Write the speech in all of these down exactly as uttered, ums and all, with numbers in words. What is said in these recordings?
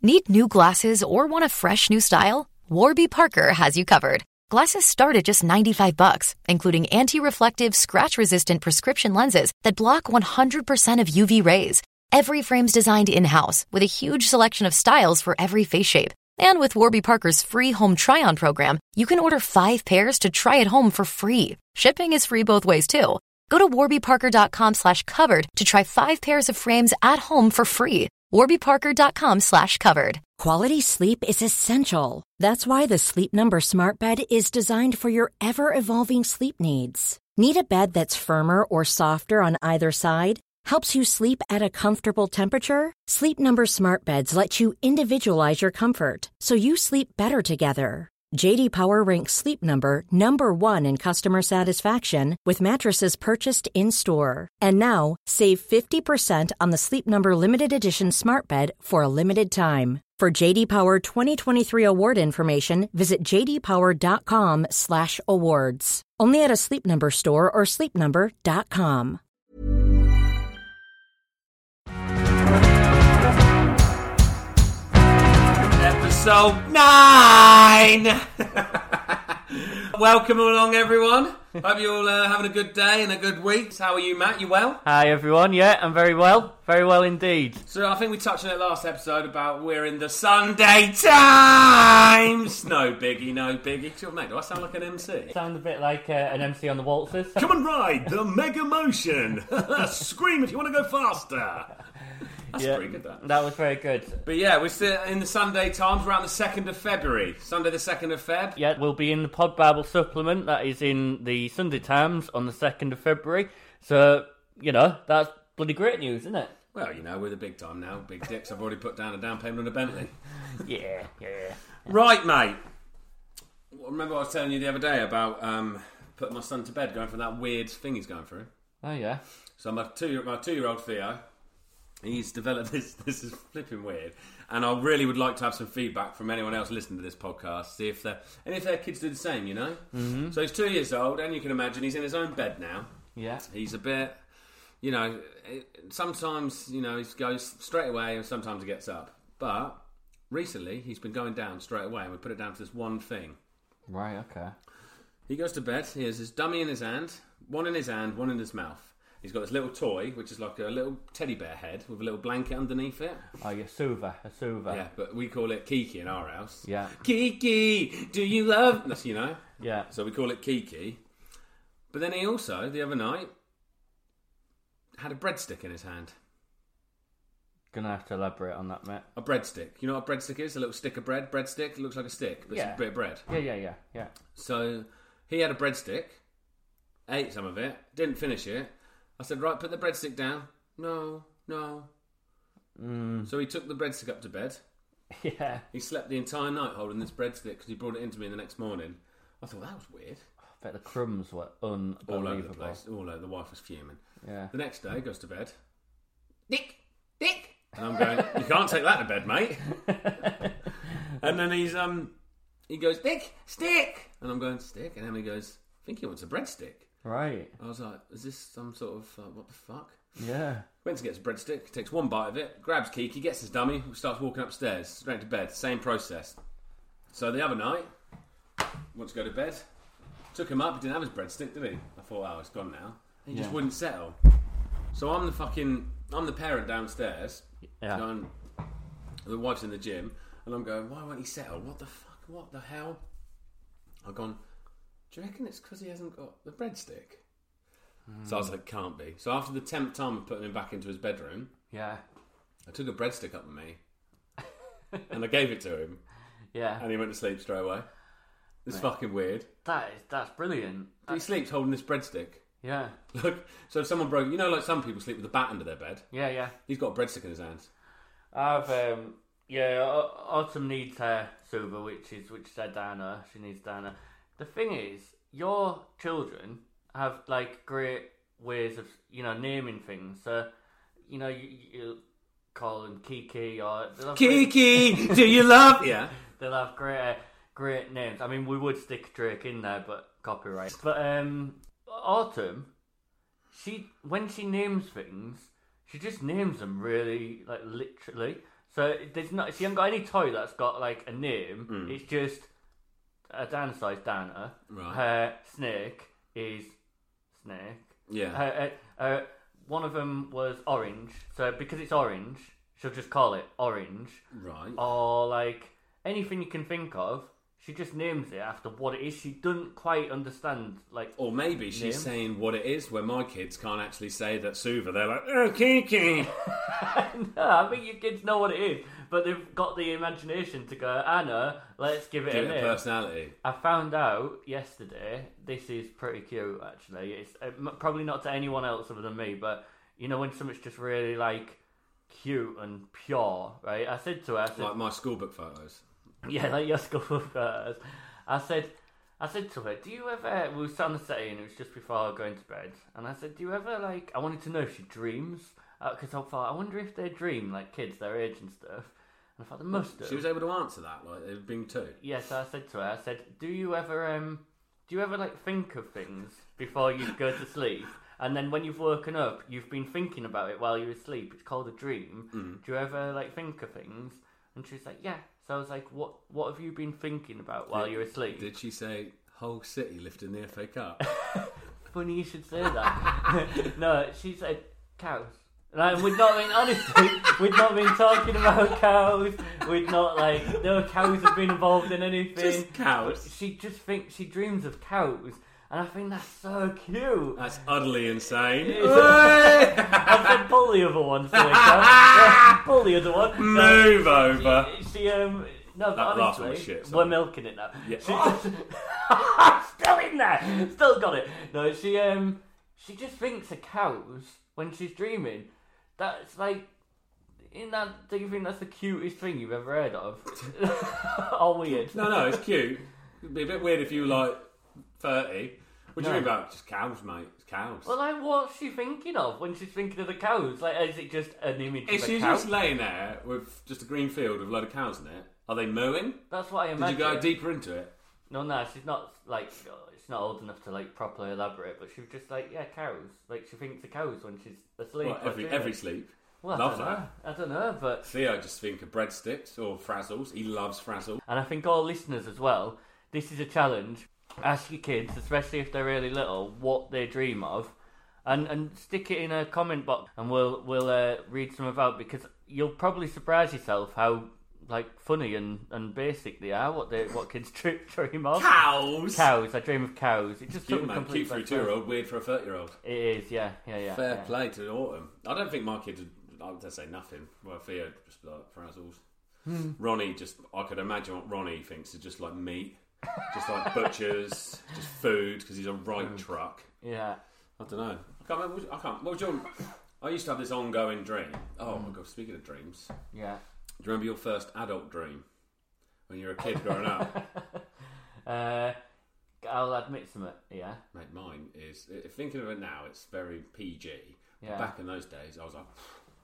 Need new glasses or want a fresh new style? Warby Parker has you covered. Glasses start at just ninety-five bucks, including anti-reflective, scratch-resistant prescription lenses that block one hundred percent of U V rays. Every frame's designed in-house with a huge selection of styles for every face shape. And with Warby Parker's free home try-on program, you can order five pairs to try at home for free. Shipping is free both ways, too. Go to warbyparker.com slash covered to try five pairs of frames at home for free. warbyparker.com slash covered. Quality sleep is essential. That's why the Sleep Number Smart Bed is designed for your ever-evolving sleep needs. Need a bed that's firmer or softer on either side? Helps you sleep at a comfortable temperature? Sleep Number Smart Beds let you individualize your comfort, so you sleep better together. J D Power ranks Sleep Number number one in customer satisfaction with mattresses purchased in-store. And now, save fifty percent on the Sleep Number Limited Edition Smart Bed for a limited time. For J D Power twenty twenty-three award information, visit jdpower.com slash awards. Only at a Sleep Number store or sleep number dot com. Episode nine! Welcome along, everyone. Hope you're all uh, having a good day and a good week. How are you, Matt? You well? Hi, everyone. Yeah, I'm very well. Very well indeed. So I think we touched on it last episode about we're in the Sunday Times. No biggie, no biggie. Sure, mate, do I sound like an M C? Sound a bit like uh, an M C on the waltzes. Come and ride the Mega Motion. Scream if you want to go faster. That's yeah, pretty good, that. That was very good. But yeah, we're still in the Sunday Times. We're on the second of February. Sunday the second of Feb. Yeah, we'll be in the Pod Bible supplement. That is in the Sunday Times on the second of February. So, you know, that's bloody great news, isn't it? Well, you know, we're the big time now. Big dicks. I've already put down a down payment on a Bentley. yeah, yeah, yeah. Right, mate. Remember what I was telling you the other day about um, putting my son to bed, going for that weird thing he's going through? Oh, yeah. So my, two, my two-year-old Theo... He's developed this. This is flipping weird, and I really would like to have some feedback from anyone else listening to this podcast. See if they and if their kids do the same. You know. Mm-hmm. So he's two years old, and you can imagine he's in his own bed now. Yeah. He's a bit, you know. Sometimes you know he goes straight away, and sometimes he gets up. But recently he's been going down straight away, and we put it down to this one thing. Right. Okay. He goes to bed. He has his dummy in his hand, one in his hand, one in his mouth. He's got this little toy, which is like a little teddy bear head with a little blanket underneath it. Oh, yeah, Suva, a Suva. Yeah, but we call it Kiki in our house. Yeah. Kiki, do you love... That's, you know? Yeah. So we call it Kiki. But then he also, the other night, had a breadstick in his hand. Gonna have to elaborate on that, mate. A breadstick. You know what a breadstick is? A little stick of bread. Breadstick. It looks like a stick, but yeah. it's a bit of bread. Yeah, yeah, yeah, yeah. So he had a breadstick, ate some of it, didn't finish it. I said, right, put the breadstick down. No, no. Mm. So he took the breadstick up to bed. Yeah. He slept the entire night holding this breadstick because he brought it into me the next morning. I thought, that was weird. I bet the crumbs were unbelievable. All over the place. All over. The wife was fuming. Yeah. The next day, goes to bed. Dick! Dick! And I'm going, you can't take that to bed, mate. And then he's, um, he goes, Dick! Stick! And I'm going, stick? And Emily goes, I think he wants a breadstick. Right. I was like, is this some sort of, uh, what the fuck? Yeah. Went to get his breadstick, takes one bite of it, grabs Kiki, gets his dummy, starts walking upstairs, straight to bed. Same process. So the other night, went to go to bed, took him up, he didn't have his breadstick, did he? I thought, oh, it's gone now. He just yeah. wouldn't settle. So I'm the fucking, I'm the parent downstairs, yeah. going, the wife's in the gym, and I'm going, why won't he settle? What the fuck, what the hell? I've gone, do you reckon it's because he hasn't got the breadstick? Mm. So I was like, can't be. So after the tenth time of putting him back into his bedroom, yeah, I took a breadstick up with me and I gave it to him. Yeah. And he went to sleep straight away. It's Mate, fucking weird. That is, that's brilliant. But he sleeps holding this breadstick. Yeah. Look, so if someone broke, you know, like some people sleep with a bat under their bed. Yeah, yeah. He's got a breadstick in his hands. I've um, yeah. Autumn needs her Suva, which is which is her Dana. She needs Dana. The thing is, your children have like great ways of you know naming things. So you know you, you call them Kiki or Kiki. Great... Do you love? Yeah. They'll have great uh, great names. I mean, we would stick Drake in there, but copyright. But um, Autumn, she when she names things, she just names them really like literally. So there's not. She hasn't got any toy that's got like a name. Mm. It's just a dinosaur's Dana. Right. Her snake is Snake. Yeah. Her, uh, uh, one of them was orange. So because it's orange, she'll just call it orange. Right. Or like anything you can think of. She just names it after what it is. She doesn't quite understand, like... Or maybe she's name. saying what it is, where my kids can't actually say that Suva. They're like, oh, Kiki. No, I think your kids know what it is, but they've got the imagination to go, Anna, let's give it Give a it a name. personality. I found out yesterday, this is pretty cute, actually. It's uh, m- probably not to anyone else other than me, but, you know, when something's just really, like, cute and pure, right? I said to her... I said, Like my schoolbook photos. Yeah, like your school photos. I said, I said to her, "Do you ever?" We were sat on the settee, and it was just before going to bed. And I said, "Do you ever like?" I wanted to know if she dreams, because uh, I thought, I wonder if they dream like kids their age and stuff. And I thought they must have. She was able to answer that, like they've been two. Yeah, so I said to her, I said, "Do you ever, um, do you ever like think of things before you go to sleep?" And then when you've woken up, you've been thinking about it while you're asleep. It's called a dream. Mm. Do you ever like think of things? And she's like, yeah. So I was like, what What have you been thinking about while Did- you're asleep? Did she say whole city lifting the F A Cup? Funny you should say that. No, she said cows. Like, we'd not been, honestly, we'd not been talking about cows. We'd not, like, no cows have been involved in anything. Just cows. She just thinks, she dreams of cows. And I think that's so cute. That's utterly insane. I said pull the other one, silly cow. Pull the other one. Move No, over. She, she um no, but That last one honestly, was shit, we're sorry. milking it now. Yeah. She just, still in there, still got it. No, she um she just thinks of cows when she's dreaming. That's like, in that. Do you think that's the cutest thing you've ever heard of? Or weird? No, no, it's cute. It'd be a bit weird if you were like thirty. What do you No. mean about just cows, mate? It's cows. Well, like, what's she thinking of when she's thinking of the cows? Like, is it just an image Is of she a cow? just laying there with just a green field with a load of cows in it? Are they mooing? That's what I Did imagine. you go deeper into it? No, no, she's not like she's not old enough to like properly elaborate. But she was just like, yeah, cows. Like she thinks of cows when she's asleep. Well, or every dreaming. every sleep. Well, I Love don't that. know. I don't know, but Theo just think of breadsticks or frazzles. He loves frazzles. and I think all listeners as well. This is a challenge. Ask your kids, especially if they're really little, what they dream of, and and stick it in a comment box, and we'll we'll uh, read some about, because you'll probably surprise yourself how like funny and, and basic they are. What they what kids dream, dream of. Cows. Cows. I dream of cows. It just took Cute me man. completely Cute for a by surprise. two-year-old. Weird for a thirty-year-old. It is, yeah, yeah, yeah. Fair yeah. play to Autumn. I don't think my kids would. I would say nothing. Well, Theo just like frazzles. Hmm. Ronnie just. I could imagine what Ronnie thinks is just like meat, just like butchers, just food because he's a right truck. Yeah. I don't know. I can't remember. I can't. What was your? I used to have this ongoing dream. Oh my god! Speaking of dreams, Yeah. do you remember your first adult dream when you were a kid growing up? Uh, I'll admit something. Yeah. Mate, mine is. Thinking of it now, it's very P G. Yeah. Back in those days, I was like,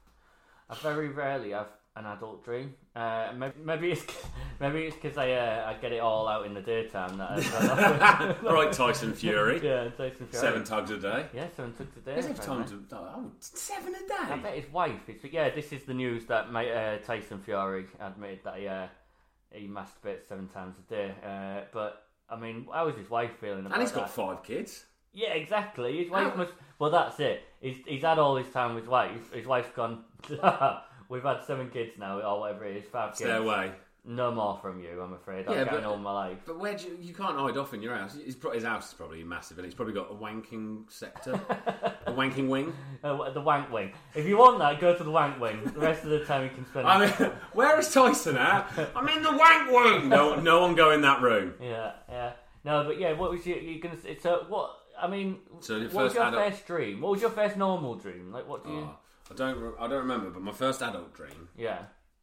I very rarely have an adult dream. Uh, maybe, maybe it's maybe it's because I uh, I get it all out in the daytime. That I, all right, Tyson Fury. yeah, Tyson Fury. Seven tugs a day. Yeah, seven tugs a day. There's enough time apparently. to. Oh, seven a I day. bet his wife. It's, yeah, this is the news that my, uh, Tyson Fury admitted that he uh, he masturbates seven times a day. Uh, but I mean, how is his wife feeling about And he's that? got five kids. Yeah, exactly. His wife How- must. Well, that's it. He's he's had all his time with his wife. His wife's gone. We've had seven kids now, or whatever it is, five kids. Stay away. No more from you, I'm afraid. I've Yeah, gotten but- all my life. But where do you, you can't hide off in your house? His, pro- his house is probably massive, and he's probably got a wanking sector, a wanking wing. Uh, the wank wing. If you want that, go to the wank wing. The rest of the time you can spend. I mean, where is Tyson at? I'm in the wank wing. No, no one go in that room. Yeah, yeah. No, but yeah. What was you? You gonna? say? So what? I mean, So the what first was your adult- first dream? What was your first normal dream? Like, what do you? Oh, I don't. re- I don't remember. But my first adult dream Yeah,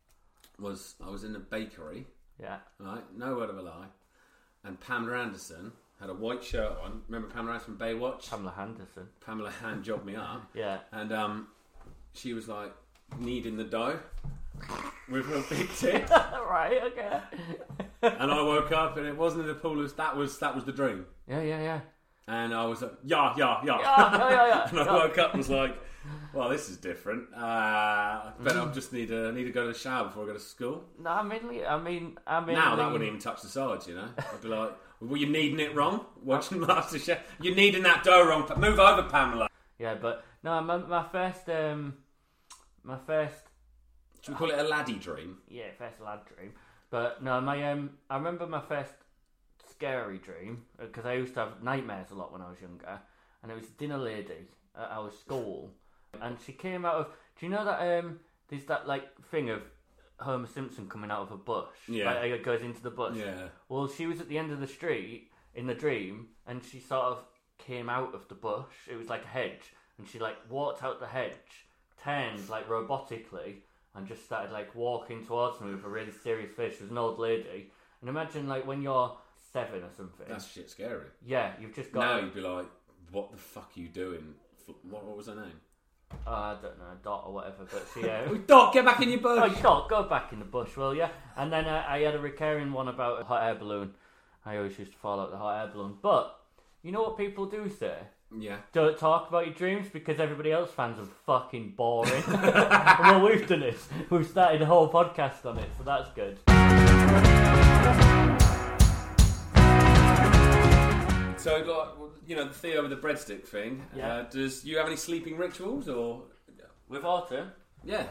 was I was in a bakery. yeah. Right, no word of a lie. And Pamela Anderson had a white shirt on. Remember Pamela Anderson from Baywatch? Pamela Henderson. Pamela hand jobbed me up. Yeah. And um, she was like kneading the dough with her big tit. Right. Okay. And I woke up and it wasn't in the pool. As that was that was the dream. Yeah, yeah, yeah. And I was like, yeah, yeah, yeah. Yeah, yeah, yeah, yeah. And I woke up and was like, well, this is different. Uh, I bet I just need to need to go to the shower before I go to school. No, I mean, I mean, I mean. Now that wouldn't even touch the sides, you know. I'd be like, well, you're kneading it wrong. Watching MasterChef, you're kneading that dough wrong. Move over, Pamela. Yeah, but no, my, my first, um, my first. Should we call it a laddie dream? Yeah, first lad dream. But no, my um, I remember my first scary dream because I used to have nightmares a lot when I was younger, and it was a dinner lady at our school, and she came out of. Do you know that um, there's that like thing of Homer Simpson coming out of a bush? Yeah, like, it goes into the bush. Yeah. Well, she was at the end of the street in the dream, and she sort of came out of the bush. It was like a hedge, and she like walked out the hedge, turned like robotically, and just started like walking towards me with a really serious face. She was an old lady, and imagine like when you're seven or something. That's shit scary. Yeah, you've just got. Now you'd be like, what the fuck are you doing? What, what was her name? Uh, I don't know, Dot or whatever, but she. Uh, Dot, get back in your bush. Oh, Dot, go back in the bush, will ya? And then uh, I had a recurring one about a hot air balloon. I always used to fall out the hot air balloon. But you know what people do say? Yeah. Don't talk about your dreams because everybody else finds them fucking boring. Well, we've done it. We've started a whole podcast on it, so that's good. So, like, you know, the Theo with the breadstick thing. Yeah. Uh, does you have any sleeping rituals or? With Autumn, Yeah.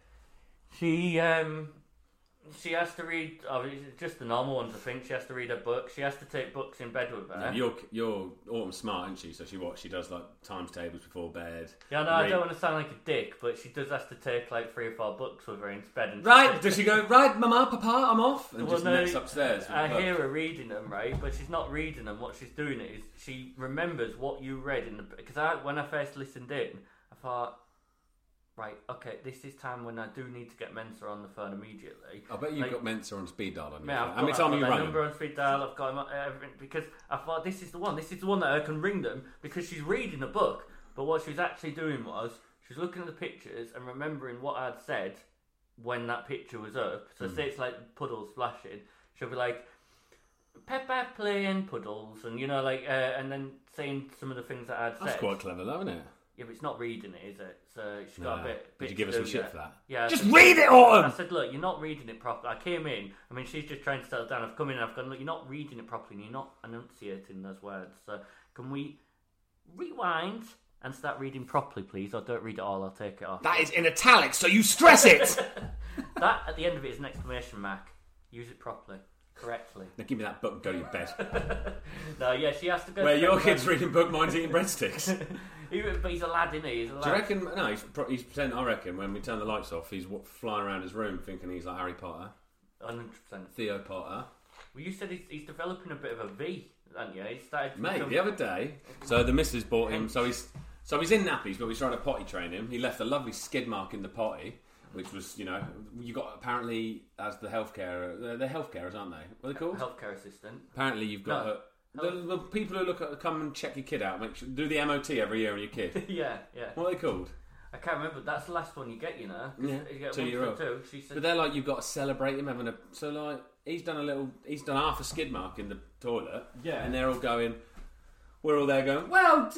she um, she has to read. Oh, it's just the normal ones, I think. She has to read a book. She has to take books in bed with her. No, you're you're Autumn's smart, isn't she? So she what she does like times tables before bed. Yeah, no, I read- don't want to sound like a dick, but she does have to take like three or four books with her into bed. And Right? Does she go right, Mama, Papa? I'm off, and Well, just no, next upstairs. with I the book? hear her reading them, right? But she's not reading them. What she's doing is she remembers what you read in the. Because I, when I first listened in, I thought, right, okay, this is time when I do need to get Mensa on the phone immediately. I bet you've like, got Mensa on speed dial on your Yeah, phone. I've How many got, times I've are you got their running? number on speed dial. I've got them on everything because I thought this is the one. This is the one that I can ring them because she's reading a book. But what she was actually doing was she was looking at the pictures and remembering what I'd said when that picture was up. So Mm. say it's like puddles splashing, she'll be like, Peppa playing puddles, and you know, like, uh, and then saying some of the things that I'd That's said. quite clever, though, isn't it? Yeah, but it's not reading it, is it? So she's got No. a bit. bit Did you give her to some do shit yet. for that? Yeah. I Just said- read it, I Autumn. said, look, you're not reading it properly. I came in. I mean, she's just trying to settle down. I've come in and I've gone, look, you're not reading it properly and you're not enunciating those words. So can we rewind and start reading properly, please? Or don't read it all, I'll take it off. That is in italics, so you stress it. That, at the end of it, is an exclamation mark. Use it properly. Correctly. Now give me that book and go to your bed. No, yeah, she has to go Where to your bed. kid's reading book, mine's eating breadsticks. He- But he's a lad, isn't he? He's a lad. Do you reckon? No, he's, pro- he's pretending. I reckon when we turn the lights off, he's wa- flying around his room thinking he's like Harry Potter, one hundred percent. Theo Potter. Well, you said he's, he's developing a bit of a V, haven't you? He started to Mate, become- the other day, so the missus bought him. So he's so he's in nappies, but we tried to potty train him. He left a lovely skid mark in the potty, which was, you know, you got apparently as the healthcare, they're, they're healthcarers, aren't they? What are they called? healthcare assistant. Apparently, you've got No. a, the, the people who look at come and check your kid out, make sure, do the M O T every year on your kid. Yeah, yeah. What are they called? I can't remember. That's the last one you get, you know. 'Cause Yeah, you get two one year for old. two. She said, But they're like, you've got to celebrate him having a. So like, he's done a little. He's done half a skid mark in the toilet. Yeah. And they're all going. We're all there going, well,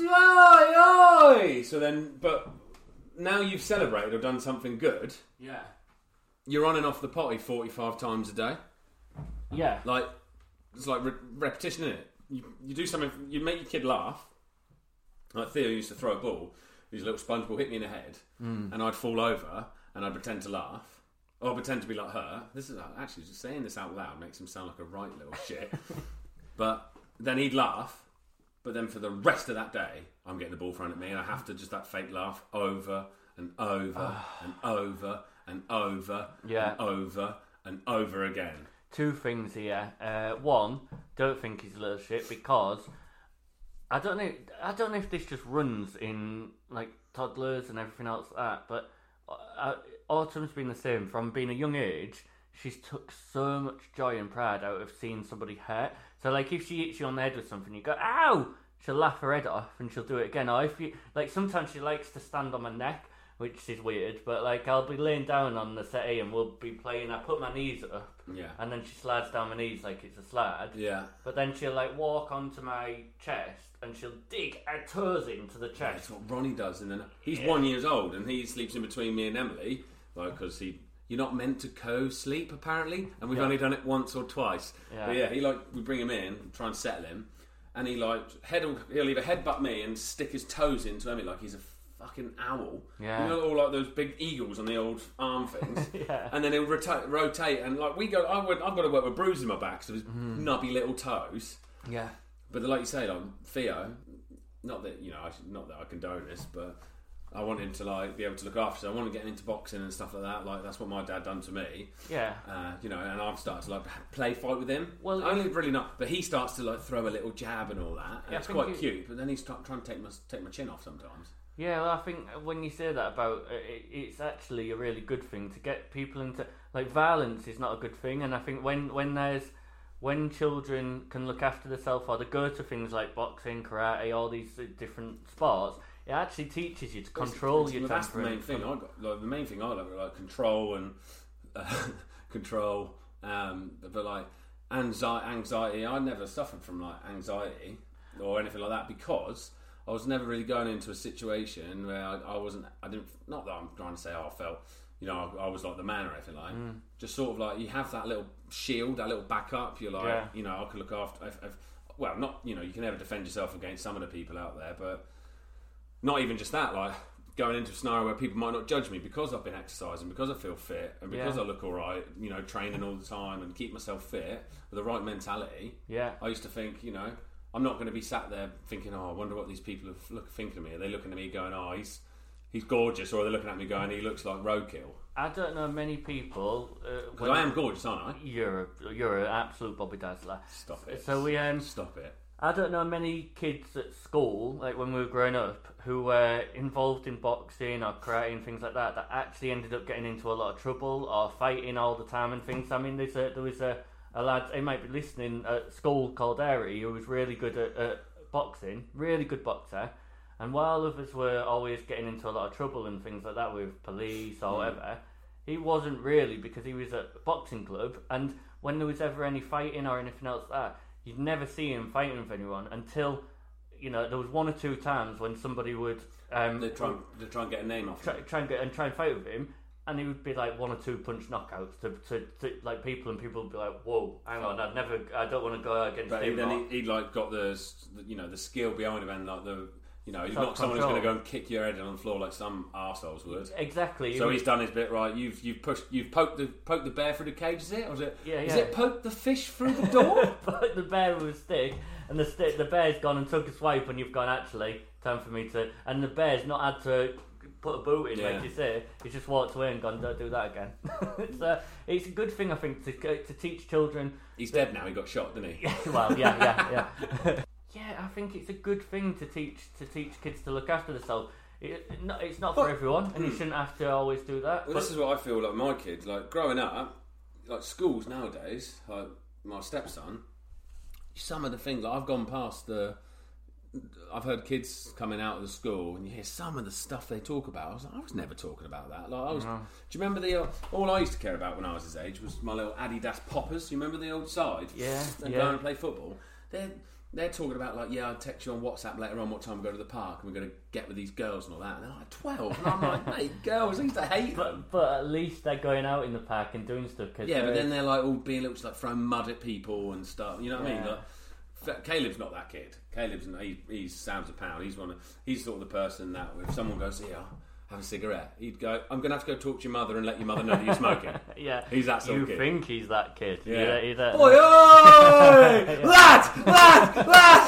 oi, oi. So then, but now you've celebrated or done something good. yeah, You're on and off the potty forty-five times a day. yeah, Like, it's like re- repetition, isn't it? You, you do something, you make your kid laugh. Like Theo used to throw a ball, his little sponge ball hit me in the head, Mm. and I'd fall over and I'd pretend to laugh. Or I'd pretend to be like her. This is actually just saying this out loud makes him sound like a right little shit. But then he'd laugh, but then for the rest of that day, I'm getting the ball thrown at me, and I have to just that fake laugh over and over and over and over Yeah. and over and over again. Two things here. Uh, one, don't think he's a little shit because I don't know. I don't know if this just runs in like toddlers and everything else like that. But uh, Autumn's been the same from being a young age. She's took so much joy and pride out of seeing somebody hurt. So like if she hits you on the head with something, you go ow. She'll laugh her head off and she'll do it again. Or if you like, sometimes she likes to stand on my neck which is weird. But like, I'll be laying down on the settee and we'll be playing. I put my knees up, Yeah. and then she slides down my knees like it's a slide. Yeah. But then she'll like walk onto my chest and she'll dig her toes into the chest. That's what Ronnie does, and then he's Yeah. one years old, and he sleeps in between me and Emily, like because he. You're not meant to co-sleep apparently, and we've Yeah. only done it once or twice. Yeah. But yeah, he like we bring him in, try and settle him, and he like head he'll either headbutt me and stick his toes into Emily like he's a fucking owl. Yeah. You know, all like those big eagles on the old arm things. Yeah. And then he'll rota- rotate, and like we go, I would, I've got to work with bruises in my back because of his Mm. nubby little toes. Yeah. But like you say, like Theo, not that you know, I should, not that I condone this, but I want him to like be able to look after. So I want to get him into boxing and stuff like that. Like that's what my dad done to me. Yeah. Uh, you know, and I've started to like play fight with him. Well, only really not, but he starts to like throw a little jab and all that. And Yeah, I it's think quite it- cute. But then he's try- trying to take my take my chin off sometimes. Yeah, well, I think when you say that about uh, it, it's actually a really good thing to get people into like violence is not a good thing, and I think when when there's when children can look after themselves or they go to things like boxing, karate, all these uh, different sports, it actually teaches you to control Well, your that's the temper. main thing I got. Like the main thing I like, like control and uh, control. Um, but like anxiety, anxiety, I never suffered from like anxiety or anything like that because I was never really going into a situation where I, I wasn't. I didn't. Not that I'm trying to say oh, I felt. You know, I, I was like the man or anything like. Mm. Just sort of like you have that little shield, that little backup. You're like, Yeah. you know, I can look after. If, if, well, not you know, you can never defend yourself against some of the people out there, but. Not even just that, like going into a scenario where people might not judge me because I've been exercising, because I feel fit, and because Yeah. I look all right, you know, training all the time and keep myself fit with the right mentality. Yeah. I used to think, you know, I'm not going to be sat there thinking, oh, I wonder what these people are look, thinking of me. Are they looking at me going, oh, he's he's gorgeous, or are they looking at me going, he looks like roadkill? I don't know many people. Uh, Because I am gorgeous, aren't I? You're a, you're an absolute Bobby Dazzler. Stop it. So we um. Stop it. I don't know many kids at school, like when we were growing up, who were involved in boxing or karate and things like that, that actually ended up getting into a lot of trouble or fighting all the time and things. I mean, there's a, there was a, a lad, he might be listening, at school called Airy, who was really good at, at boxing, really good boxer. And while others were always getting into a lot of trouble and things like that with police or Mm. whatever, he wasn't really, because he was at a boxing club, and when there was ever any fighting or anything else like that, you'd never see him fighting with anyone until, you know, there was one or two times when somebody would um, They try, they try and get a name off try, me. try and get and try and fight with him, and he would be like one or two punch knockouts to, to, to like people, and people would be like, "Whoa, hang on, I'd never, I don't want to go against But him." then or- he, he'd like got the, you know, the skill behind him and like the, you know, he's Self-control. not someone who's going to go and kick your head on the floor like some arseholes would. Exactly. So he he's done his bit right. You've you've pushed, you've poked the poked the bear through the cage. Is it? Or is it? Yeah, Is yeah. it poked the fish through the door? But the bear with a stick, and the stick, the bear's gone and took a swipe, and you've gone, actually, time for me to. And the bear's not had to put a boot in, Yeah. like you say. He's just walked away and gone, don't do that again. it's, a, it's a good thing, I think, to to teach children. He's dead now. He got shot, didn't he? Well, yeah, yeah, yeah. Yeah, I think it's a good thing to teach to teach kids to look after themselves. It, it, no, it's not for But- everyone, and you shouldn't have to always do that. Well, but- this is what I feel like my kids, like growing up, like schools nowadays, like my stepson, some of the things, like I've gone past the, I've heard kids coming out of the school and you hear some of the stuff they talk about. I was like, I was never talking about that. Like I was, do you remember the, uh, all I used to care about when I was his age was my little Adidas poppers. You remember the old side? Yeah, And yeah. go and play football. They're, they're talking about like, yeah, I'll text you on WhatsApp later on what time we go to the park and we're going to get with these girls and all that. And they're like twelve. And I'm like, mate, girls, I used to hate them. But, but at least they're going out in the park and doing stuff. Cause Yeah, but there then is- they're like all being little, just like throwing mud at people and stuff. You know what I mean? Yeah. Like, F- Caleb's not that kid. Caleb's he, he's Sam's a pound. He's one. Of, he's sort of the person that if someone goes, "Here, have a cigarette," he'd go, "I'm going to have to go talk to your mother and let your mother know that you're smoking." yeah, he's that sort you of kid. think he's that kid? Yeah. he's a, Oi, oi! lad, lad,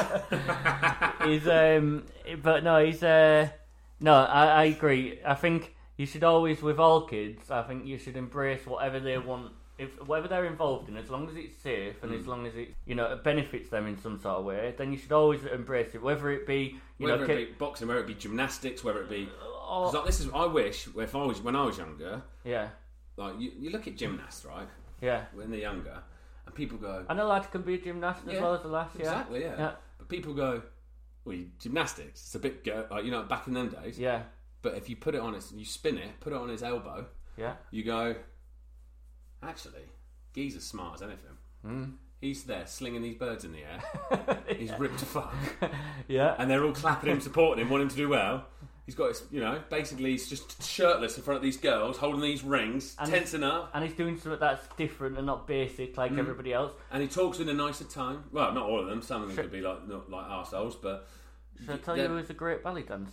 lad. he's um, but no, he's uh, no, I, I agree. I think you should always, with all kids, I think you should embrace whatever they want. If whatever they're involved in, as long as it's safe and Mm. as long as it, you know, it benefits them in some sort of way, then you should always embrace it. Whether it be, you Whether know, it be boxing, whether it be gymnastics, whether it be. or, Cause like, this is. I wish if I was when I was younger. yeah, Like you, you look at gymnasts, right? yeah. When they're younger, and people go, I know lads can be a gymnast as Yeah, well as a lass. Yeah, exactly, yeah. yeah, But people go, well, you- gymnastics. It's a bit go like you know back in them days. yeah. But if you put it on his, you spin it, put it on his elbow. Yeah. You go. Actually, Guy's as smart as anything. Mm. He's there slinging these birds in the air. He's yeah. ripped to fuck. Yeah. And they're all clapping him, supporting him, wanting him to do well. He's got his, you know, basically he's just shirtless in front of these girls, holding these rings, and tensing up. And he's doing something that's different and not basic like mm. everybody else. And he talks in a nicer tone. Well, not all of them. Some of them Should... could be like not like arseholes, but... Should I tell you who's a great belly dancer?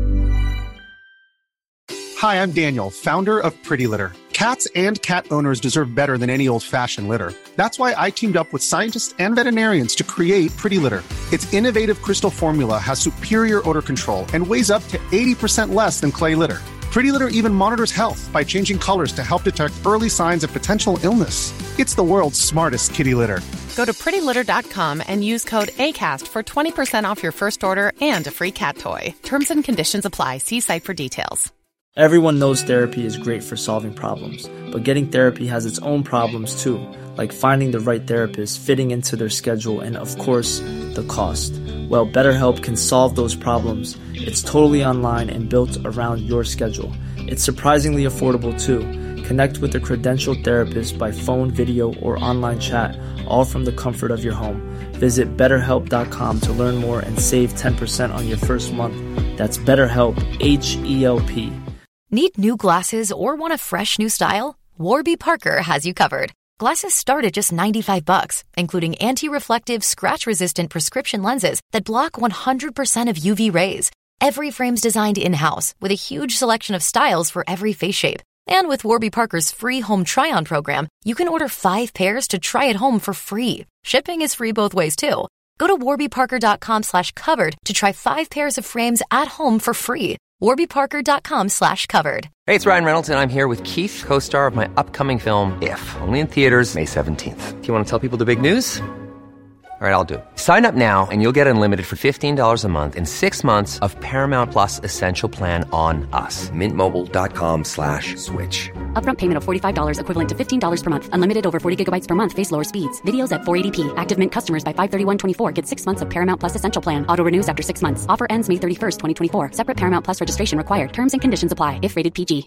Hi, I'm Daniel, founder of Pretty Litter. Cats and cat owners deserve better than any old-fashioned litter. That's why I teamed up with scientists and veterinarians to create Pretty Litter. Its innovative crystal formula has superior odor control and weighs up to eighty percent less than clay litter. Pretty Litter even monitors health by changing colors to help detect early signs of potential illness. It's the world's smartest kitty litter. Go to pretty litter dot com and use code ACAST for twenty percent off your first order and a free cat toy. Terms and conditions apply. See site for details. Everyone knows therapy is great for solving problems, but getting therapy has its own problems too, like finding the right therapist, fitting into their schedule, and of course, the cost. Well, BetterHelp can solve those problems. It's totally online and built around your schedule. It's surprisingly affordable too. Connect with a credentialed therapist by phone, video, or online chat, all from the comfort of your home. Visit better help dot com to learn more and save ten percent on your first month. That's BetterHelp, H E L P. Need new glasses or want a fresh new style? Warby Parker has you covered. Glasses start at just ninety-five bucks, including anti-reflective, scratch-resistant prescription lenses that block one hundred percent of U V rays. Every frame's designed in-house with a huge selection of styles for every face shape. And with Warby Parker's free home try-on program, you can order five pairs to try at home for free. Shipping is free both ways, too. Go to warby parker dot com slash covered to try five pairs of frames at home for free. warby parker dot com slash covered. Hey, it's Ryan Reynolds, and I'm here with Keith, co-star of my upcoming film, If, only in theaters May seventeenth. Do you want to tell people the big news? All right, I'll do it. Sign up now and you'll get unlimited for fifteen dollars a month and six months of Paramount Plus Essential Plan on us. Mint Mobile dot com slash switch. Upfront payment of forty-five dollars equivalent to fifteen dollars per month. Unlimited over forty gigabytes per month. Face lower speeds. Videos at four eighty p. Active Mint customers by five thirty-one twenty-four get six months of Paramount Plus Essential Plan. Auto renews after six months. Offer ends May thirty-first, twenty twenty-four. Separate Paramount Plus registration required. Terms and conditions apply if rated P G.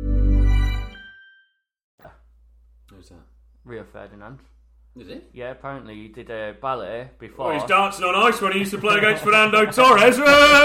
Who's that? Rio Ferdinand. Is it? Yeah, apparently he did a ballet before. Oh, he's dancing on ice when he used to play against Fernando Torres.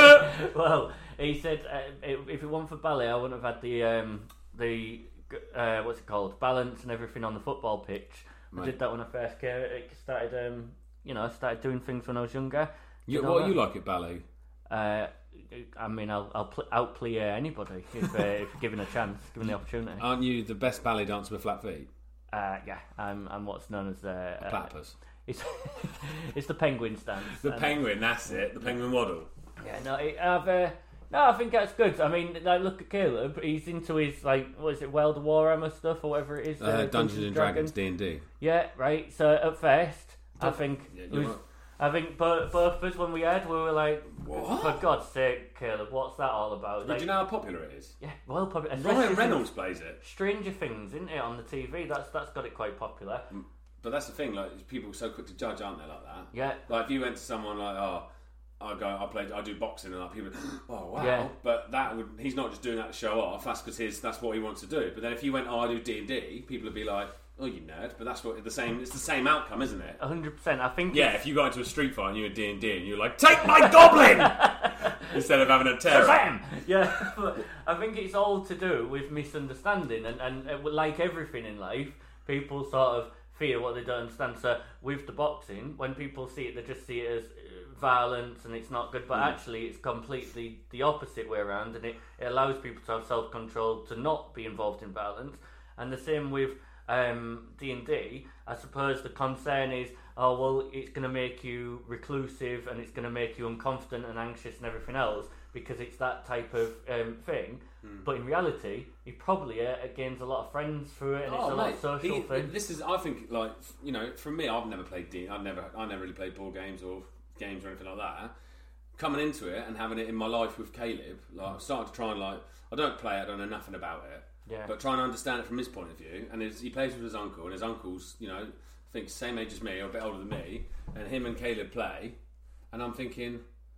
Well, he said uh, if it weren't for ballet, I wouldn't have had the um, the uh, what's it called, balance and everything on the football pitch. Right. I did that when I first came, started. Um, you know, I started doing things when I was younger. You, what you like at ballet? Uh, I mean, I'll, I'll pl- outplay uh, anybody if, uh, if given a chance, given the opportunity. Aren't you the best ballet dancer with flat feet? Uh, yeah, I'm, I'm what's known as the uh, platypus. It's it's the penguin stance. The penguin, that's it. The penguin waddle. Yeah, no, it, I've uh, no, I think that's good. I mean, like, look at Caleb. He's into his like, what is it, World of Warhammer stuff or whatever it is. Uh, uh, Dungeons, Dungeons and Dragons, D and D. Yeah, right. So at first, I think yeah, it was, I think both, both of us when we had, we were like, what? For God's sake, Caleb, what's that all about? Like, like, do you know how popular it is? Yeah, well popular. Ryan Reynolds plays it. Stranger Things, isn't it, on the T V? That's that's got it quite popular. But that's the thing, like, people are so quick to judge, aren't they, like that? Yeah. Like, if you went to someone like, oh, I go, I play, I do boxing, and like people, oh wow. Yeah. But that would, he's not just doing that to show off. That's because his, that's what he wants to do. But then if you went, oh, I do D and D, people would be like, oh, you nerd. But that's what the same. It's the same outcome, isn't it? A hundred percent. I think. Yeah. If you got into a street fight and you were D and D, and you're like, take my goblin, instead of having a terror. Shazam! Yeah. But I think it's all to do with misunderstanding, and and uh, like everything in life, people sort of fear what they don't understand. So with the boxing, when people see it, they just see it as violence and it's not good, but mm. actually it's completely the opposite way around, and it, it allows people to have self-control to not be involved in violence. And the same with um, D and D. I suppose the concern is, oh well, it's going to make you reclusive and it's going to make you unconfident and anxious and everything else because it's that type of um, thing. Mm. But in reality, he probably uh, gains a lot of friends through it, and oh, it's a mate, lot of social he, thing. This is, I think, like, you know, for me, I've never played D. I've never, I never really played board games or games or anything like that. Coming into it and having it in my life with Caleb, like, I've started to try and, like, I don't play it, I don't know nothing about it. Yeah. But trying to understand it from his point of view, and his, he plays with his uncle, and his uncle's, you know, I think same age as me or a bit older than me, and him and Caleb play, and I'm thinking,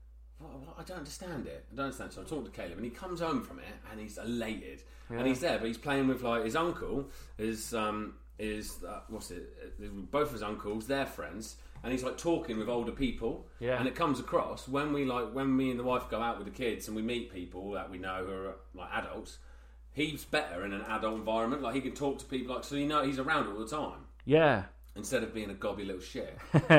oh, I don't understand it. I don't understand. So I'm talking to Caleb, and he comes home from it, and he's elated, Yeah. and he's there, but he's playing with like his uncle, his um, is uh, what's it? Both of his uncles, they're friends, and he's like talking with older people. Yeah. And it comes across when we like when me and the wife go out with the kids and we meet people that we know who are like adults. He's better in an adult environment. Like he can talk to people, like so you know he's around all the time. Yeah. Instead of being a gobby little shit.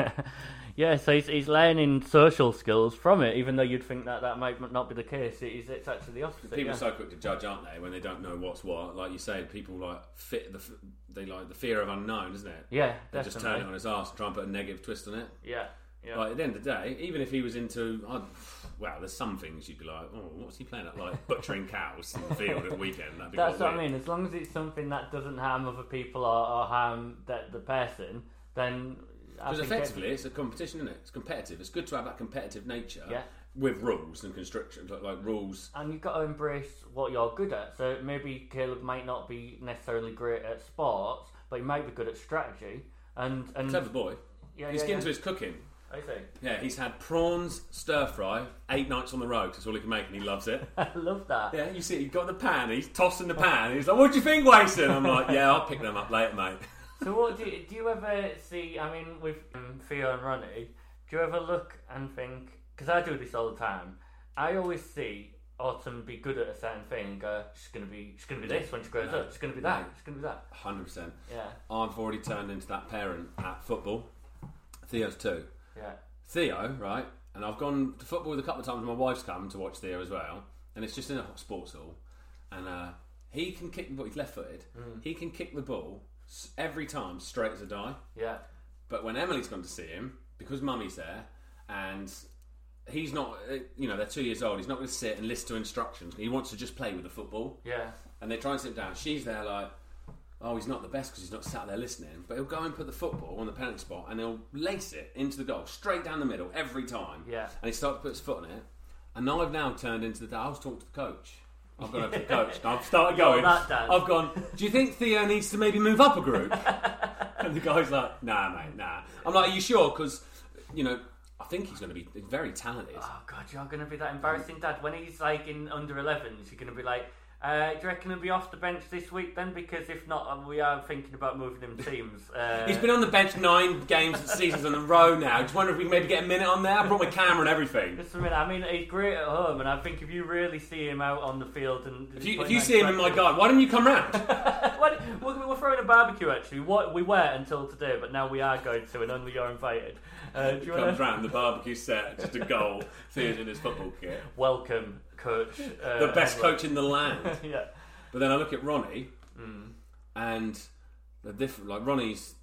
Yeah, so he's, he's learning social skills from it, even though you'd think that that might not be the case. It is, it's actually the opposite. People yeah. are so quick to judge, aren't they, when they don't know what's what? Like you say, people like fit the they like the fear of unknown, isn't it? Yeah, they definitely. just turn it on his arse and try and put a negative twist on it. Yeah, yeah. Like at the end of the day, even if he was into, I'd, well, there's some things you'd be like, oh, what's he playing at? Like butchering cows in the field at the weekend. That'd be That's what weird. I mean. As long as it's something that doesn't harm other people or, or harm that the person, then. Because effectively, it's a competition, isn't it? It's competitive. It's good to have that competitive nature Yeah. with rules and constrictions, like, like rules. And you've got to embrace what you're good at. So maybe Caleb might not be necessarily great at sports, but he might be good at strategy. And, and Clever boy. Yeah, he's yeah, getting yeah. to his cooking. I see. Yeah, he's had prawns stir fry eight nights on the road. 'Cause that's all he can make, and he loves it. I love that. Yeah, you see, he's got the pan. He's tossing the pan. He's like, "What do you think, Waston?" I'm like, "Yeah, I'll pick them up later, mate." So what do you, do you ever see, I mean, with um, Theo and Ronnie, do you ever look and think, because I do this all the time, I always see Autumn be good at a certain thing and go, she's going to be she's gonna be this when she grows No. up, she's going to be that, No. she's going to be that. one hundred percent. Yeah. I've already turned into that parent at football. Theo's too. Yeah. Theo, right, and I've gone to football with a couple of times. My wife's come to watch Theo as well, and it's just in a sports hall, and uh, he can kick the ball. He's left-footed. Mm. He can kick the ball every time straight as a die. Yeah. But when Emily's gone to see him, because Mummy's there, and he's not, uh, you know, they're two years old. He's not going to sit and listen to instructions. He wants to just play with the football. Yeah. And they try and sit him down. She's there like, oh, he's not the best because he's not sat there listening. But he'll go and put the football on the penalty spot and he'll lace it into the goal, straight down the middle, every time. Yeah. And he starts to put his foot on it. And now I've now turned into the... I was talking to the coach. I've gone over to the coach. And I've started going. That, Dad. I've gone, do you think Theo needs to maybe move up a group? And the guy's like, nah, mate, nah. I'm like, are you sure? Because, you know, I think he's going to be very talented. Oh, God, you're going to be that embarrassing dad. When he's, like, in under elevens, you're going to be like, uh, do you reckon he'll be off the bench this week then? Because if not, um, we are thinking about moving him teams. Uh, He's been on the bench nine games seasons in a row now. Just wonder if we can maybe get a minute on there. I brought my camera and everything. Just a minute. I mean, he's great at home, and I think if you really see him out on the field and If you, if you see him in my garden, why didn't you come round? What, we're, we're throwing a barbecue actually. What we were until today, but now we are going to, and only you're invited. Uh, do you Comes wanna... round the barbecue set, just a goal. Theo's in his football kit. Welcome, coach. Uh, The best Edward. coach in the land. Yeah. But then I look at Ronnie, Mm. and the different, like Ronnie's,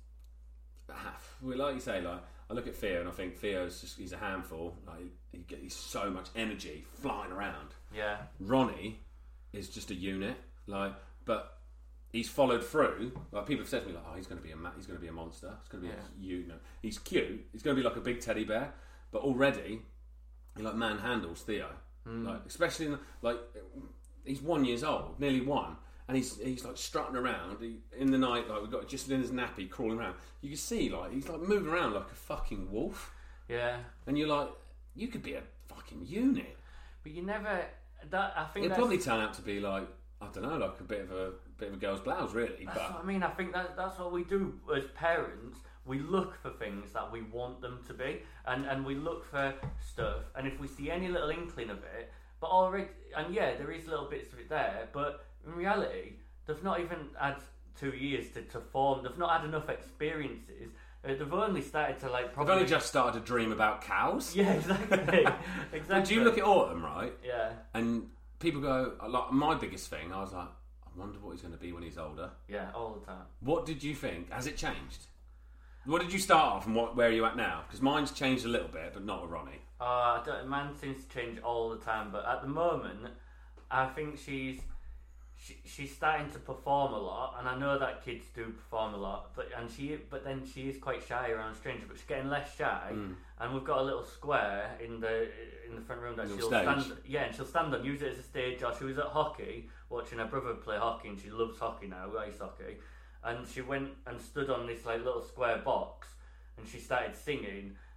well, like you say, like I look at Theo and I think Theo's just he's a handful. Like he, he, he's so much energy flying around. Yeah. Ronnie is just a unit, like, but he's followed through. Like people have said to me, like, oh, he's going to be a ma- he's going to be a monster. He's going to be Yeah. a you know, he's cute. He's going to be like a big teddy bear, but already he like manhandles Theo, Mm. like especially in, like he's one years old, nearly one, and he's he's like strutting around he, in the night. Like we've got just in his nappy crawling around. You can see like he's like moving around like a fucking wolf. Yeah. And you're like, you could be a fucking unit. But you never. That I think It'd that's, probably turn out to be like, I don't know, like a bit of a bit of a girl's blouse, really. That's But what I mean. I think that that's what we do as parents. We look for things that we want them to be, and and we look for stuff. And if we see any little inkling of it, but already, and yeah, there is little bits of it there. But in reality, they've not even had two years to, to form. They've not had enough experiences. Uh, they've only started to like. Probably... I've only just started to dream about cows. Yeah, exactly. Exactly. But do you look at Autumn, right? Yeah. And people go, like, my biggest thing, I was like, I wonder what he's going to be when he's older. Yeah, all the time. What did you think? Has it changed? What did you start off and what, where are you at now? Because mine's changed a little bit, but not with Ronnie. Uh, I don't, mine seems to change all the time, but at the moment, I think she's she, she's starting to perform a lot, and I know that kids do perform a lot, but and she but then she is quite shy around strangers, but she's getting less shy, Mm. and we've got a little square in the in the front room that Little she'll stage. stand yeah, and she'll stand on, use it as a stage. Or she was at hockey watching her brother play hockey, and she loves hockey now, ice hockey, and she went and stood on this like little square box, and she started singing.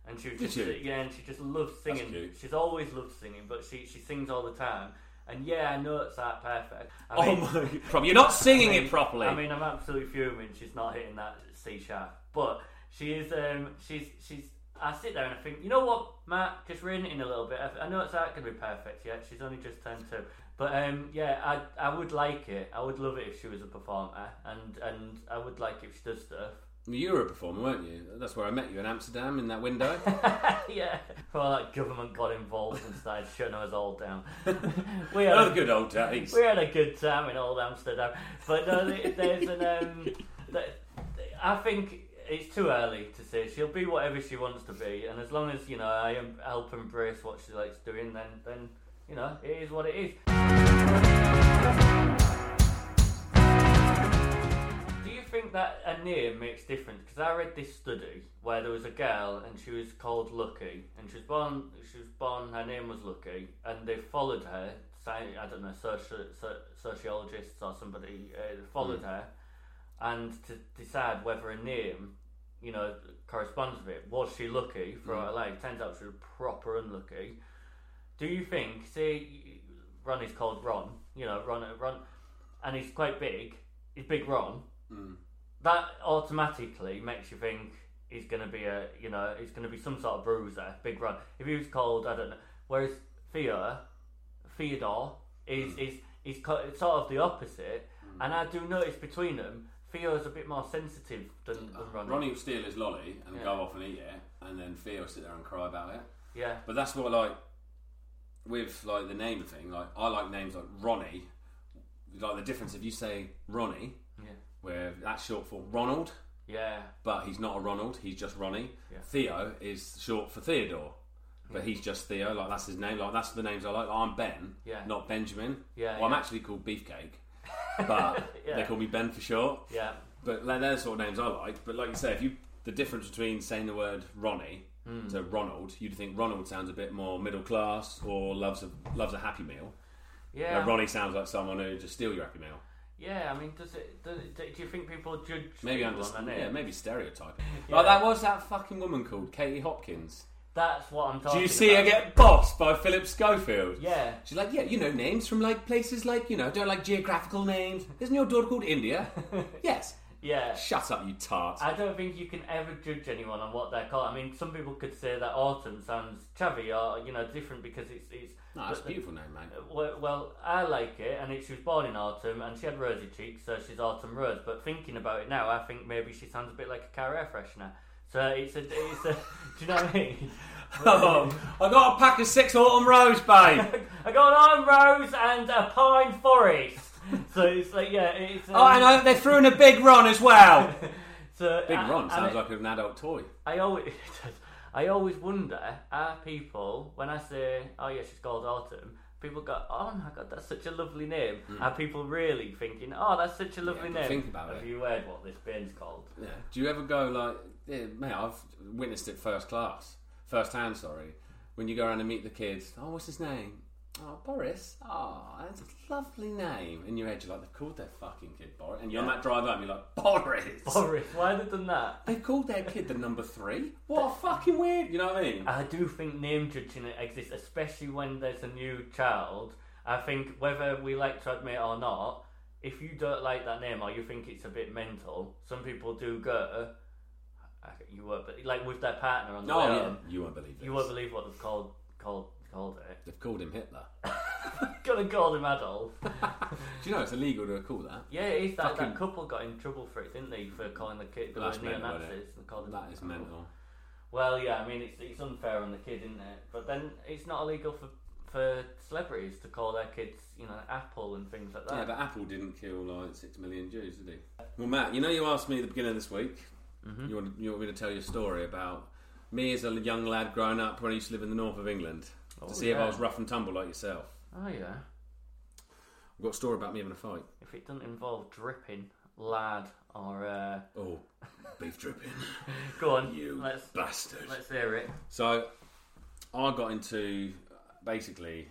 and she was Did just she? yeah, and she just loves singing. cute. She's always loved singing, but she she sings all the time. And yeah, I know it's that perfect. I Oh mean, my God. You're not singing I mean, it properly. I mean, I'm absolutely fuming. She's not hitting that C sharp, but she is. Um, she's she's. I sit there and I think, you know what, Matt, just rein it in a little bit. I, I know it's not going to be perfect yet. She's only just turned two, but um, yeah, I I would like it. I would love it if she was a performer, and and I would like it if she does stuff. You were a performer, weren't you? That's where I met you in Amsterdam, in that window. Yeah, well, that government got involved and started shutting us all down. We had Oh, a, the good old days. we had a good time in old Amsterdam, but no, there's an. Um, I think it's too early to say. She'll be whatever she wants to be, and as long as you know I help embrace what she likes doing, then then you know it is what it is. Do you think that a name makes difference? Because I read this study where there was a girl and she was called Lucky, and she was born. She was born. Her name was Lucky, and they followed her. I don't know, soci- sociologists or somebody uh, followed mm. her, and to decide whether a name, you know, corresponds with it. Was she lucky for mm. her life? Turns out she was proper unlucky. Do you think? Say, Ron is called Ron. You know, Ron, Ron, and he's quite big. He's Big Ron. Mm. That automatically makes you think he's going to be a, you know, he's going to be some sort of bruiser, Big Ron. If he was called, I don't know. Whereas Theo, Theodore is mm. is is sort of the opposite, mm. and I do notice between them, Theo's a bit more sensitive than, than Ronnie. Ronnie will steal his lolly and yeah. go off and eat it, and then Theo will sit there and cry about it. Yeah, but that's what like with like the name thing. Like I like names like Ronnie. Like the difference if you say Ronnie. Yeah. Where that's short for Ronald. Yeah. But he's not a Ronald, he's just Ronnie. Yeah. Theo is short for Theodore. But yeah. he's just Theo, like that's his name. Like that's the names I like. like I'm Ben, yeah. not Benjamin. Yeah. Well, yeah. I'm actually called Beefcake. But yeah. they call me Ben for short. Yeah. But they're the sort of names I like. But like you say, if you the difference between saying the word Ronnie mm. to Ronald, you'd think Ronald sounds a bit more middle class or loves a loves a Happy Meal. Yeah. Where Ronnie sounds like someone who just steal your Happy Meal. Yeah, I mean, does it? Does it do you think people judge maybe people understand, on their yeah, name? maybe stereotyping. Yeah. Like that was that fucking woman called Katie Hopkins. That's what I'm talking about. Do you see about. her get bossed by Philip Schofield? Yeah. She's like, yeah, you know, names from like places like, you know, don't like geographical names. Isn't your daughter called India? Yes. Yeah. Shut up, you tart. I don't think you can ever judge anyone on what they're called. I mean, some people could say that autumn sounds chavvy or, you know, different because it's... it's no, that's a beautiful name, mate. Well, well, I like it, and it, she was born in autumn, and she had rosy cheeks, so she's Autumn Rose. But thinking about it now, I think maybe she sounds a bit like a car air freshener. So it's a... It's a do you know what I mean? Oh, I got a pack of six Autumn Rose, babe. I got an Autumn Rose and a Pine Forest. So it's like, yeah, it's... Um, oh, I know, they threw in a Big Ron as well. So, Big uh, Ron sounds it, like an adult toy. I always... I always wonder, are people, when I say, oh yeah, she's called Autumn, people go, oh my god, that's such a lovely name. Mm. Are people really thinking, oh, that's such a lovely yeah, name? Think about Have it. you heard what this bane's called? Yeah. Do you ever go like, yeah, mate, I've witnessed it first class, first hand, sorry. When you go around and meet the kids, oh, what's his name? Oh, Boris. Oh, that's a lovely name. In your head, you're like, they've called their fucking kid Boris. And you're yeah. on that drive home, you're like, Boris. Boris, why have they done that? They've called their kid the number three? What a fucking weird, you know what I mean? I do think name judging exists, especially when there's a new child. I think whether we like to admit it or not, if you don't like that name or you think it's a bit mental, some people do go, you won't, but like with their partner on the oh, way yeah. home, You won't believe this. You won't believe what they've called called called it. They've called him Hitler. Gonna call him Adolf. Do you know it's illegal to call that? Yeah, it is. That, Fucking... that couple got in trouble for it, didn't they? For calling the kid That's neo mental, Nazis. isn't it? That is mental. Well, yeah, I mean it's it's unfair on the kid, isn't it? But then it's not illegal for for celebrities to call their kids, you know, Apple and things like that. Yeah, but Apple didn't kill like six million Jews, did he? Well, Matt, you know you asked me at the beginning of this week. Mm-hmm. You want you want me to tell you a story about me as a young lad growing up when I used to live in the north of England oh, to see yeah. if I was rough and tumble like yourself. Oh yeah. I've got a story about me having a fight. If it doesn't involve dripping, lad, or uh... oh, beef dripping. Go on, you let's, bastard. Let's hear it. So, I got into basically.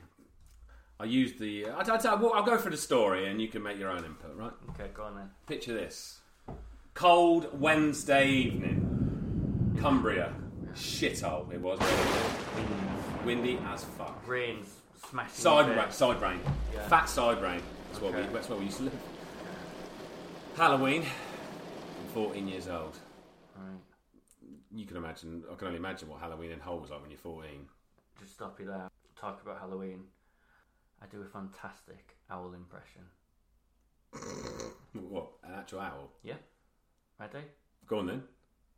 I used the. I, I, I'll, I'll go for the story, and you can make your own input, right? Okay, go on then. Picture this: cold Wednesday evening, Cumbria. Shithole it was. Windy as fuck. Rain's smashing. Side rain. Side rain. Yeah. Fat side rain. That's, Okay. what we, that's where we used to live. Halloween. I'm fourteen years old. Right. You can imagine, I can only imagine what Halloween in Hull was like when you're fourteen. Just stop you there. Talk about Halloween. I do a fantastic owl impression. What, an actual owl? Yeah. Ready? Go on then.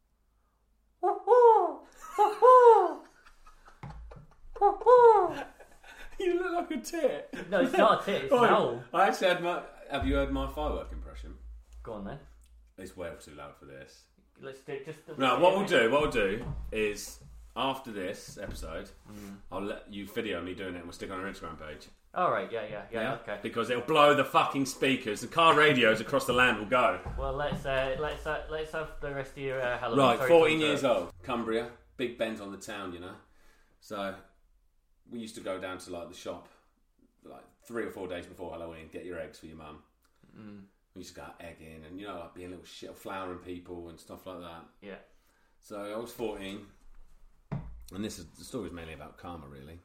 You look like a tit. No, it's not a tit, it's an Oi, owl. I actually had my... Have you heard my firework impression? Go on then. It's way too loud for this. Let's do just the... No, what we'll do, what we'll do is, after this episode, Mm. I'll let you video me doing it and we'll stick it on our Instagram page. Alright, yeah, yeah, yeah, okay. Because it'll blow the fucking speakers. The car radios across the land will go. Well, let's uh, let's uh, let's have the rest of your uh, Halloween. Right, story fourteen come years through. old. Cumbria. Big Ben's on the town, you know. So, we used to go down to, like, the shop, like, three or four days before Halloween, get your eggs for your mum. Mm. We used to go out egging and, you know, like, being little shit, flowering people and stuff like that. Yeah. So, I was fourteen. And this is, the story is mainly about karma, really.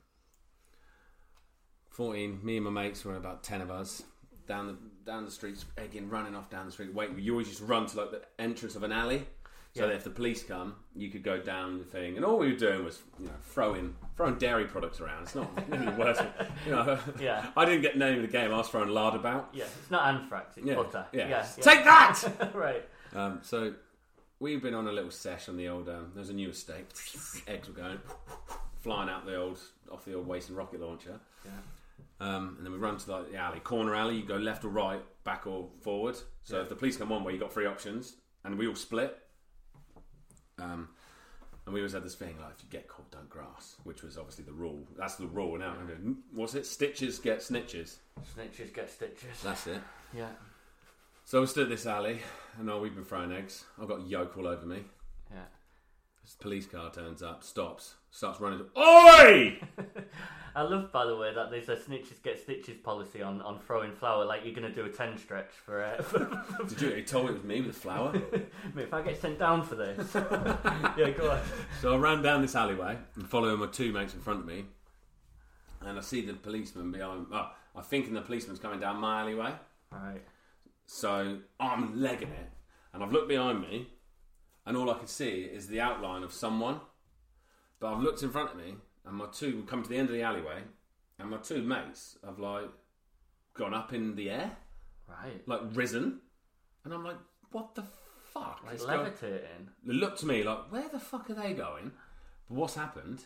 fourteen, me and my mates were about ten of us down the down the streets, egging, running off down the street. Wait, you always used to run to like the entrance of an alley, so Yeah. that if the police come, you could go down the thing. And all we were doing was, you know, throwing throwing dairy products around. It's not really worth it, you know. Yeah. I didn't get the name of the game. I was throwing lard about. Yeah, it's not anthrax, it's Yeah, butter. yeah. yeah, Take that! Right. Um, so we've been on a little sesh on the old. Um, there's a new estate. Eggs were going flying out the old off the old Wason rocket launcher. Yeah. Um, and then we run to like the alley, corner alley. You go left or right, back or forward. So Yeah. if the police come one way, you got three options, and we all split. Um, and we always had this thing like, if you get caught, don't grass, which was obviously the rule. That's the rule now. What's it? Stitches get snitches. Snitches get stitches. That's it. Yeah. So we stood at this alley, and oh, we've been throwing eggs. I've got yolk all over me. Yeah. This police car turns up, stops, starts running. Oi! I love, by the way, that there's a snitches get stitches policy on, on throwing flour. Like you're going to do a ten stretch for. Uh, for Did you? He told me it was me with the flour. Mate, if I get sent down for this, yeah, go on. So I ran down this alleyway and following my two mates in front of me, and I see the policeman behind. Oh, I'm thinking the policeman's coming down my alleyway. Right. So I'm legging it, and I've looked behind me, and all I can see is the outline of someone. But I've looked in front of me, and my two would come to the end of the alleyway, and my two mates have like gone up in the air, Right. like risen, and I'm like, what the fuck? Like is going-" levitating. They look to me like, where the fuck are they going? But what's happened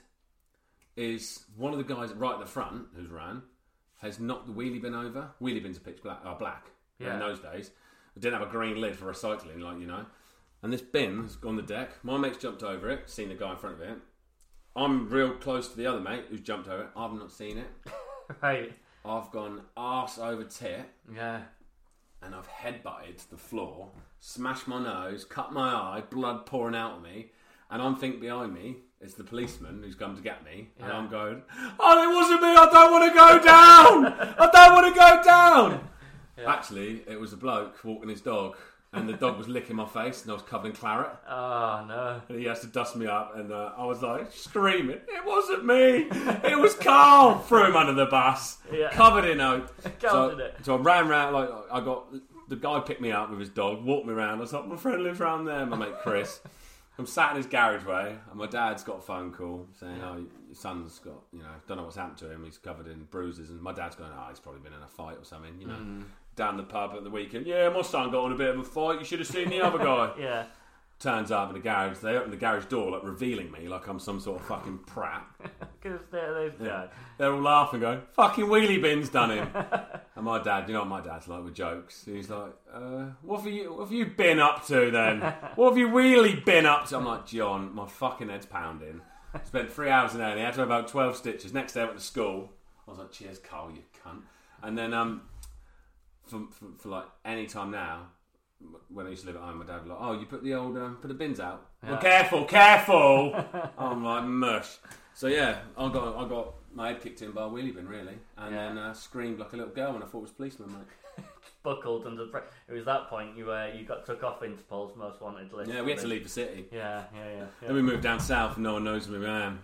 is one of the guys right at the front who's ran has knocked the wheelie bin over. Wheelie bins are pitch black, are black Yeah. in those days. It didn't have a green lid for recycling, like, you know. And this bin has gone on the deck. My mate's jumped over it, seen the guy in front of it. I'm real close to the other mate who's jumped over it. I've not seen it. Right. I've gone arse over tit, Yeah. and I've headbutted the floor, smashed my nose, cut my eye, blood pouring out of me, and I'm thinking behind me it's the policeman who's come to get me, and Yeah. I'm going, oh, it wasn't me, I don't want to go down! I don't want to go down! Yeah. Actually, it was a bloke walking his dog, and the dog was licking my face, and I was covered in claret, Oh, no. and he has to dust me up, and uh, I was like screaming, it wasn't me, it was Carl! Threw him under the bus, Yeah. covered in oat. Carl so, did it. so I ran round, like, I got, the guy picked me up with his dog, walked me around, I was like, my friend lives round there, my mate Chris. I'm sat in his garageway, and my dad's got a phone call saying, oh, your son's got, you know, don't know what's happened to him, he's covered in bruises, and my dad's going, oh, he's probably been in a fight or something, you know. Mm. Down the pub at the weekend, yeah, my son got in a bit of a fight, you should have seen the other guy. Yeah. Turns up in the garage, they open the garage door, like, revealing me like I'm some sort of fucking prat. Because they're, they're, Yeah. They're all laughing, going, fucking wheelie bin's done him. And my dad, you know what my dad's like with jokes? He's like, uh, what have you what have you been up to then? What have you really been up to? I'm like, John, my fucking head's pounding. Spent three hours in there and he had to have about twelve stitches. Next day I went to school. I was like, cheers, Carl, you cunt. And then um, for, for, for like any time now, when I used to live at home, my dad was like, oh, you put the old, um, put the bins out? Yeah. Well, careful, careful! I'm like, mush. So yeah, I got I got my head kicked in by a wheelie bin, really. And Yeah. then uh, screamed like a little girl when I thought it was a policeman, mate. buckled and the pre- it was that point you uh, you got took off Interpol's most wanted list. Yeah, we had to leave the city. Yeah, yeah, yeah. yeah. Then we moved down south and no one knows where I am.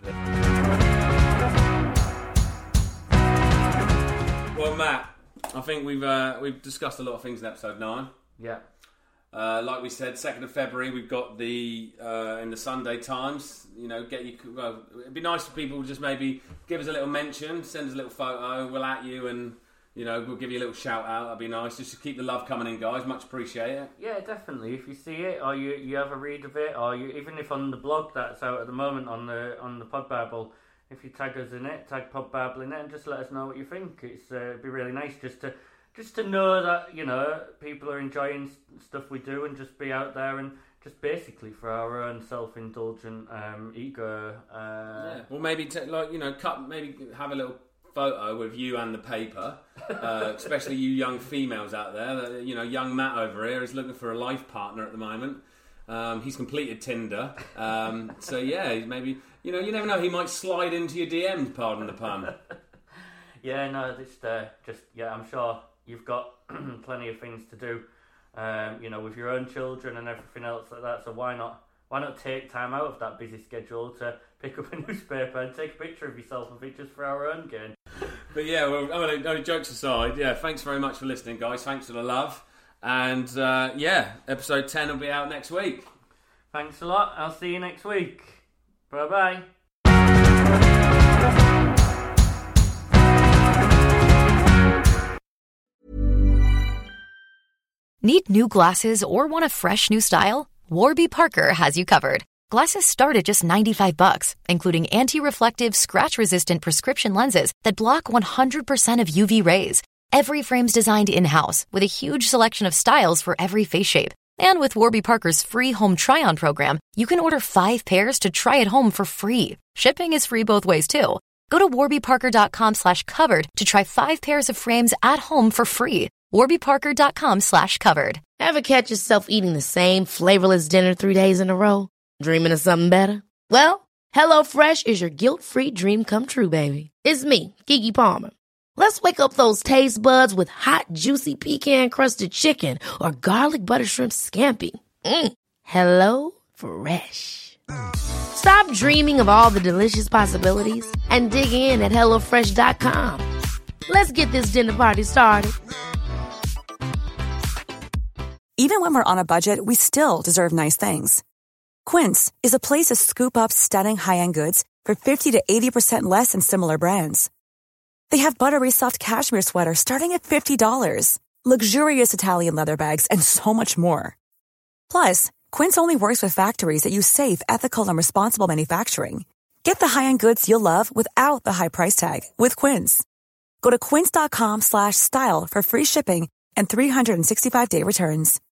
Well, Matt, I think we've uh, we've discussed a lot of things in episode nine. Yeah. Uh, like we said, second of February, we've got the uh, in the Sunday Times. You know, get you. Well, it'd be nice for people to just maybe give us a little mention, send us a little photo. We'll at you, and you know, we'll give you a little shout out. That'd be nice. Just to keep the love coming in, guys. Much appreciate it. Yeah, definitely. If you see it, or you you have a read of it, or you even if on the blog that's out at the moment on the on the Pod Bible, if you tag us in it, tag Pod Bible in it, and just let us know what you think. It's uh, it'd be really nice just to. Just to know that, you know, people are enjoying stuff we do and just be out there and just basically for our own self-indulgent um, ego. Uh, yeah. Well, maybe, t- like, you know, cut, maybe have a little photo with you and the paper, uh, especially you young females out there. That, you know, young Matt over here is looking for a life partner at the moment. Um, he's completed Tinder. Um, so, yeah, maybe, you know, you never know, he might slide into your D Ms, pardon the pun. yeah, no, just, uh, just, yeah, I'm sure... You've got plenty of things to do, um, you know, with your own children and everything else like that. So why not? Why not take time out of that busy schedule to pick up a newspaper and take a picture of yourself and pictures for our own gain? But yeah, well, I mean, only jokes aside, yeah. Thanks very much for listening, guys. Thanks for the love, and uh, yeah, episode ten will be out next week. Thanks a lot. I'll see you next week. Bye bye. Need new glasses or want a fresh new style? Warby Parker has you covered. Glasses start at just ninety-five bucks, including anti-reflective, scratch-resistant prescription lenses that block one hundred percent of U V rays. Every frame's designed in-house with a huge selection of styles for every face shape. And with Warby Parker's free home try-on program, you can order five pairs to try at home for free. Shipping is free both ways, too. Go to warbyparker.com slash covered to try five pairs of frames at home for free. warbyparker.com slash covered. Ever catch yourself eating the same flavorless dinner three days in a row? Dreaming of something better? Well, HelloFresh is your guilt-free dream come true, baby. It's me, Keke Palmer. Let's wake up those taste buds with hot, juicy pecan-crusted chicken or garlic butter shrimp scampi. Mm. Hello Fresh. Stop dreaming of all the delicious possibilities and dig in at hello fresh dot com. Let's get this dinner party started. Even when we're on a budget, we still deserve nice things. Quince is a place to scoop up stunning high-end goods for fifty to eighty percent less than similar brands. They have buttery soft cashmere sweaters starting at fifty dollars, luxurious Italian leather bags, and so much more. Plus, Quince only works with factories that use safe, ethical, and responsible manufacturing. Get the high-end goods you'll love without the high price tag with Quince. Go to quince.com slash style for free shipping and three sixty-five day returns.